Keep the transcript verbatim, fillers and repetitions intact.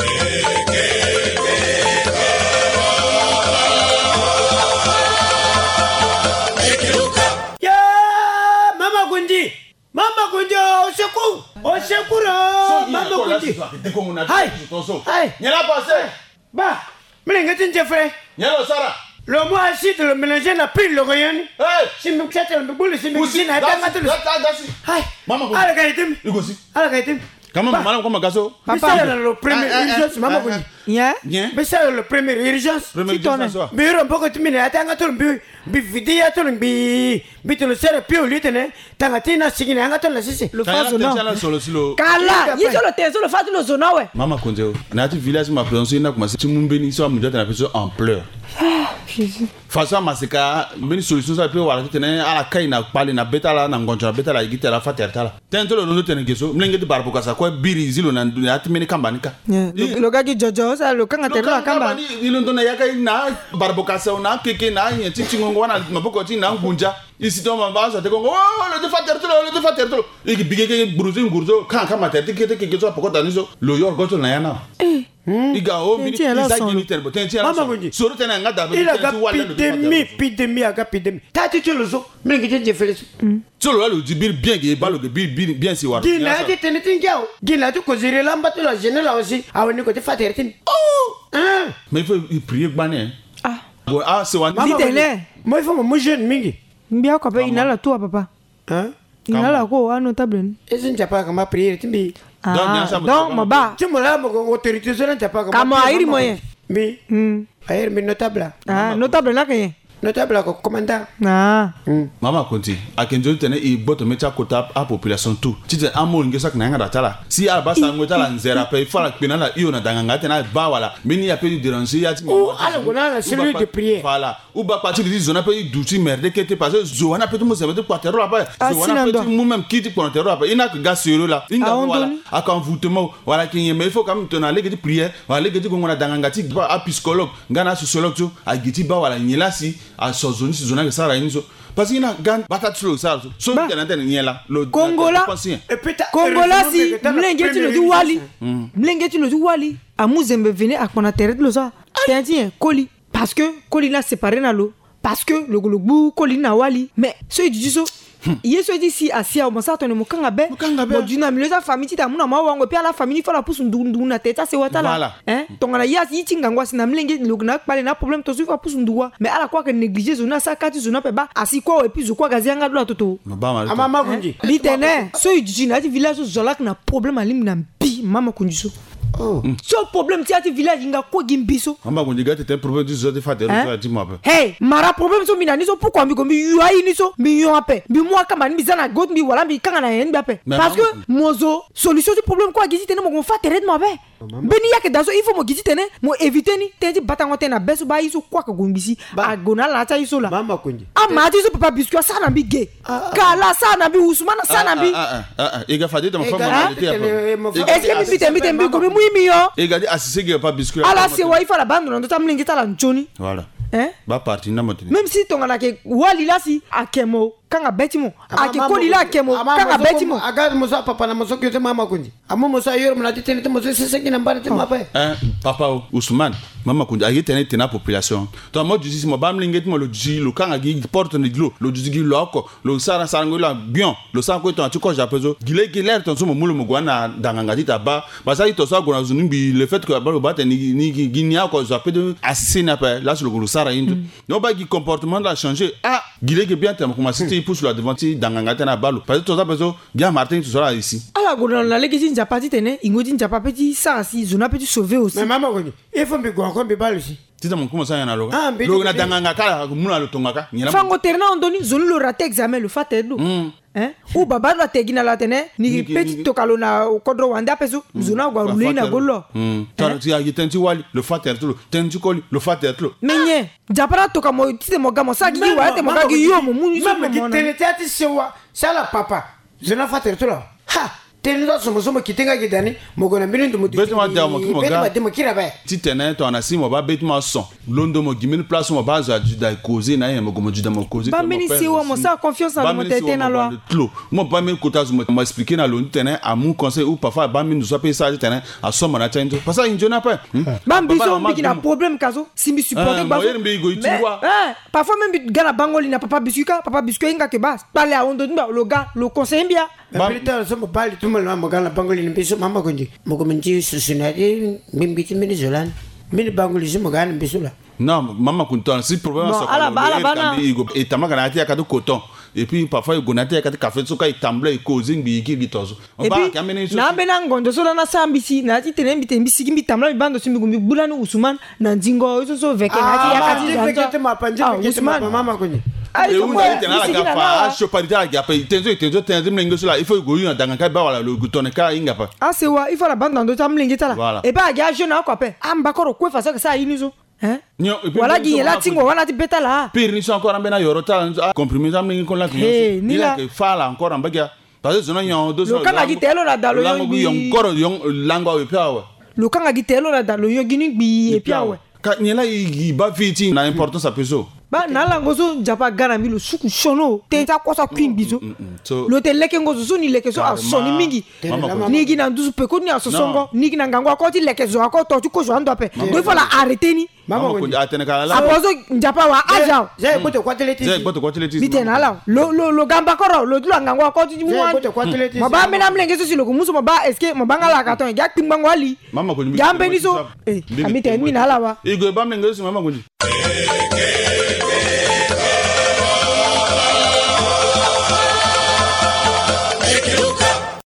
Hai, hai. Nyala passé. Bah, mais qu'est-ce que tu fais? Nyala Sara. Le mois ci de le mélanger n'a plus le rayon. Hey, si me tchate le boule si me dit n'a pas maté le. Hai. Maman. Ala kaitem. Igosi. Ala kaitem. Comment maman comment gaso? Papa le premier urgence maman ko. Yeah. Bien. Mais ça le premier urgence. Premier urgence. Mais on peut que tu me atanga to bi bi vidéo to bi bi to le sere pio litene tanga tina sigine anga to la sisi. Le phase non. Kala, il sur le terrain le phase le zona ouais. Maman konzeo. Na ti village ma prononcé na commencé tu mumbeni so amujata na personne en pleurs. Jésus. Façon masika beni solution ça peut wala tene ala kai na pali na betala na ngonja betala igita la faterta la. Tento lo no tene geso mlenge de barbo kasa ko biri zilo na ati meni kambanika. Le gars qui jojo ça le kanga terre la kamba. Il on donne yaka na barbo kasa na keke na yenti tingongo wana maboko ti na ngunja. Ici ton maman ça te kongo oh le de faterta le de faterta. Igi bigeke bruzo ngurzo kan kama terti kete keke so pokota niso lo yor goto na yana. Eh. Iga o mini izaki ni terbo tenti ala. Mama kunji. Soro tena ngada be tenti wala le. Epidémie, epidémie aga epidémie. Ta ti tu le zo. Mais que tu fais. Solo le dit bien que balo que bien si war. Gina ti tene tinjao. Gina tu ko zire lamba tu la gene la aussi. Awani ko ti faterta. Oh. Hein. Mais il faut prier bané. Ah. Bon ah c'est wan. Ditele. Moi il faut mo jeune mingi. Mbia ko pe inala tu papa. Hein? Inala ko wa notable. Ezi njapa kama prier timbi. Ah, donc mon bas. Tu me l'as mon autorité sur njapa kama. Kama airi moyen. Mi. Hmm. Airi mi notable. Ah, notable là que. Notable ko commandant. Ah. Mama konti. Akenjo tene i boto mecha kota a population tout. Tite amo ngesa kana ngada tala. Si alba sa ngota la nzera pe fala pena la iyo na danga ngata na ba wala. Meni ya pe déranger ya ti. Oh, ala gona la celui de prier. Voilà. Ou ba partir de zona pe douti merde que te parce zona pe tout mo se mettre quartier là ba. Zona pe tout même quitte pour quartier là ba. Ina que gasero là. Inga wala. Aka envoûtement wala kinye mais il faut quand même tona le que prier. Wala que ti ngona danga ngati ba a psychologue, ngana sociologue tu a giti ba wala nyela si a sozoni si zona que ça ra niso. Parce qu'il y a gan batatlo ça so que na tene nyela le Congola et puis Congola si mlengeti le wali mlengeti le wali amuzembe venir à kona terre de ça tiens koli parce que koli na séparé na lo parce que le golobu koli na wali mais ce dit so yeso dit si asia o masato ne mukanga be mo dina mileza famille ta muna ma wango pe ala famille fala pusu ndundu na teta se watala hein tongana yasi yitinga ngwa sina mlenge lugna pale na problème to sufa pusu nduwa mais ala kwa que négliger zona sa kati zona pe ba asi kwa et puis zo kwa gazi anga do toto mama kunji litene so dit na ti village zolak na problème alim na bi mama kunji so oh so problème ti ati village nga ko gimbiso mama kunji gati te problème du zo de fader ça dit moi hey mara problème so minani so pourquoi mi ko mi yu ayi ni so mi yu ape bi moi kama ni bizana god mi wala mi kanga na yen ape parce que mozo solution du problème quoi gisi tene mo ko fa terre de moi be beni yake dazo il faut mo gisi tene mo éviter ni tenti batango tena beso ba iso kwa ka gombisi agona la ta iso la mama kunji ama ti so papa biscuit ça na bi gay kala ça na bi Ousmane ça na bi ah ah il ga fader de ma femme est-ce que mi bitembi tembi ko mi mio et gadi assisé que pas biscuit ala se wa ifa la bande ndo tamlingi tala nchoni voilà hein ba parti na motini même si tongana ke wali la si akemo kanga betimo akikoli la akemo kanga betimo aga mosa papa na moso kyote mama kunji amo mosa yoro mna titene te moso sese kina mbara te mapa hein papa Ousmane mama kunji ayi tene tena population to mo jusi mo bam linget mo lo jusi lo kanga gi porte ni glo lo jusi gi loko lo sara sango la bien lo sanko to atu ko japezo gile gi l'air ton so mo mulo mo gwana danganga tita ba basa ito so gona zunimbi le fait que ba lo bate ni ni gi nya ko jape de asina pa là sur le sara indo no ba gi comportement la changer ah gile gi bien tem comment il pousse la devant danganga tena balo parce que to ça bezo bien Martin tu sera ici ala gona la legi njapa titene ingodi njapa petit ça si zona petit sauver aussi mais maman konji il faut me go ko be balo si tita mon comment ça yana lo lo na danganga kala muna lo tongaka nyela fango terna ondoni zone le raté examen le faté do hein ou baba la tegina la tene ni petit to kalona kodro wanda peso zona gwa rulina gollo tar ti agi tenti wali le faté to tenti koli le faté to menye japara to kamo tite mo gamo sa gi wa te mo ga gi yo mo mu so mo tene tati sewa sala papa zona faté to la ha tendo somo somo kitenga gidani mogona mbini ndumu betima da mo kimo ga betima kira ba ti tene to na simo ba betima son londo mo gimini place mo ba za juda causer na ye mo go mo juda mo causer ba mini si wo mo sa confiance en mo tete na lo clo mo ba mi kota mo mo expliquer na lo tene a mon conseil ou parfois ba mi nous so pe sa tene a so mo na tendo parce que injo na pa ba mbiso mbiki na problème kazo simbi supporter ba eh parfois même gana bangoli na papa bisuka papa bisuka inga ke ba parler à ondo le gars le conseil bien ba plutôt so mo parler tout le monde gana bangoli ni biso mama konji mo ko menji susunade mimbi timini zolan mini bangoli so mo gana bisula non mama kunton si problème ça ala bala bana et tamaka na tia ka de coton et puis parfois il gonatia ka de café so ka itamble ikozi ngi ki bitozo on ba ka meni so na bena ngondo so na sambisi na ti tene mbite mbisi ki bitamla bibando so migumbi bulani Usman na ndingo so so veke na ti yakati veke te mapanje veke mama konji et où est la gafa choparita gafa tenzo tenzo tenzo mlingo so la il faut go yu ndanga ka ba wala lo gutone ka inga pa ah c'est wa il faut la bande ndo tamlingi tala et ba ga jeune ko pe amba ko ko fa ça ça inizo hein voilà qui est là tingo wana ti beta là pire ni so encore ambena yoro ta comprimer ça mlingi kon la il il a que fala encore ambaga parce que sinon yon deux so kanga gitelo la dalo yo yon koro yon langwa we piawe lo kanga gitelo la dalo yo gini bi e piawe ka nyela yi ba fiti na importance a peso ba na la ngozo japa gana mi lo suku shono te ta kosa queen bizo lo te leke ngozo so ni leke so a soni mingi ni gi na nduzu pe ko ni aso songo ni gi na ngangwa ko ti leke zo ko to tu ko zo ando pe do faut la arrêter ni mama ko atene kala la apozo njapa wa aja je ko te kwateleti je ko te kwateleti bite na la lo lo lo gamba koro lo dulu ngangwa ko ti mu ma ba me na mlenge so si lo ko muso ma ba eske ma banga la ka to ya timbangwa li mama ko jambe ni so eh amite mi na la wa igo ba mlenge so mama ko